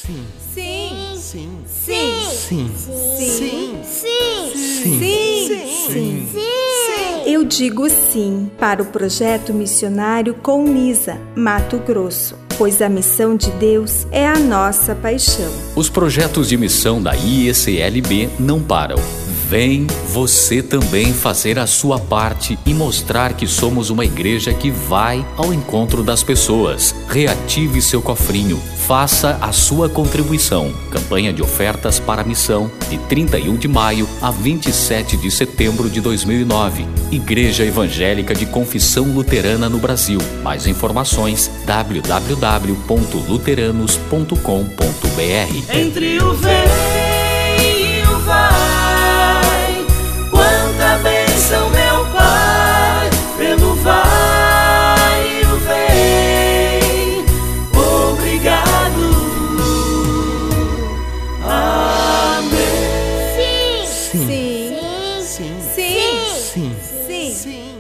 Sim. Sim. Sim. Sim. Sim. Sim. Sim. Sim. Eu digo sim para o projeto missionário Colniza, Mato Grosso, pois a missão de Deus é a nossa paixão. Os projetos de missão da IECLB não param. Vem você também fazer a sua parte e mostrar que somos uma igreja que vai ao encontro das pessoas. Reative seu cofrinho, faça a sua contribuição. Campanha de ofertas para a missão, de 31 de maio a 27 de setembro de 2009. Igreja Evangélica de Confissão Luterana no Brasil. Mais informações www.luteranos.com.br. Entre o vem e o vai, quanta bênção, meu Pai, pelo vai e o vem. Obrigado. Amém. Sim. Sim. Sim. Sim. Sim. Sim.